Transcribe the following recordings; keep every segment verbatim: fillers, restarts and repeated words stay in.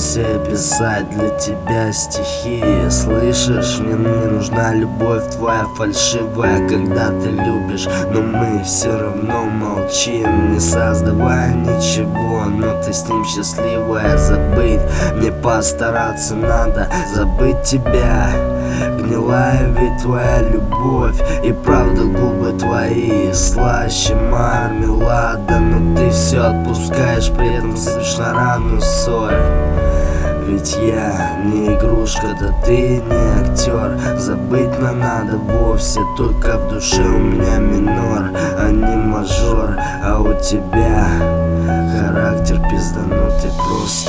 научился писать для тебя стихи. Слышишь, мне не нужна любовь твоя фальшивая, когда ты любишь, но мы все равно молчим, не создавая ничего, но ты с ним счастливая. Забыть мне постараться надо, забыть тебя. Гнилая ведь твоя любовь, и правда губы твои слаще мармелада, но ты все отпускаешь, при этом сыпешь на рану соль. Ведь я не игрушка, да ты не актер. Забыть нам надо вовсе, только в душе у меня минор, а не мажор. А у тебя характер пизданутый просто.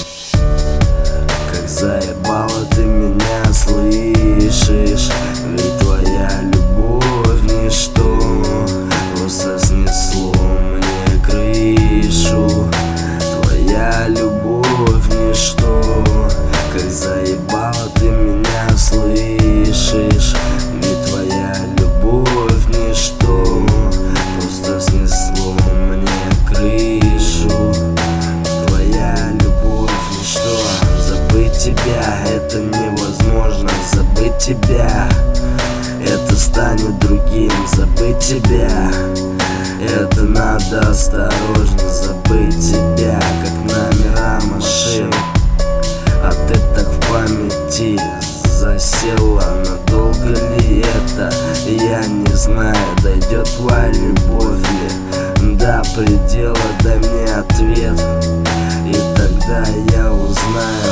Как заебала ты меня, слышишь? Ведь твоя любовь ничто, просто снесло мне крышу. Твоя любовь ничто. Как заебала ты меня, слышишь? Ведь твоя любовь ничто, просто снесло мне крышу. Твоя любовь ничто. Забыть тебя это невозможно, забыть тебя это станет другим. Забыть тебя это надо осторожно. Забыть тебя как номера машин, а ты так в памяти засела. Надолго ли это, я не знаю. Дойдет твоя любовь ли до предела, дай мне ответ, и тогда я узнаю.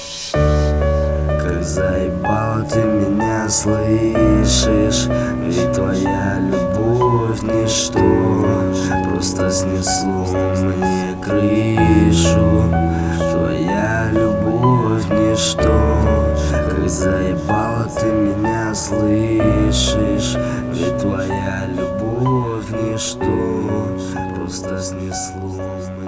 Как заебала ты меня, слышишь? Ведь твоя любовь ничто, просто снесло мне крышу. Твоя любовь ничто. Как заебала ты меня, слышишь? Ведь твоя любовь ничто, просто снесло.